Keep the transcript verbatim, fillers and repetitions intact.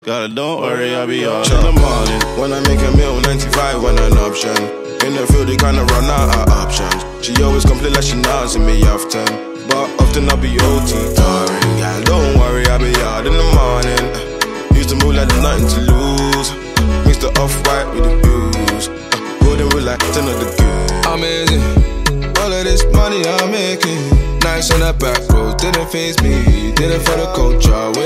Gotta don't worry, I'll be all in the morning. When I make a meal, ninety-five when an option. In the field, they kinda run out of options. She always complain like she not see me often, but often I'll be O T touring. Yeah, don't worry, I'll be out in the morning. Used to move like there's nothing to lose. Mix the off-white with the blues. uh, Golden with like ten of the good. Amazing, all of this money I'm making. Nice on that back road, didn't faze me. Did it for the culture.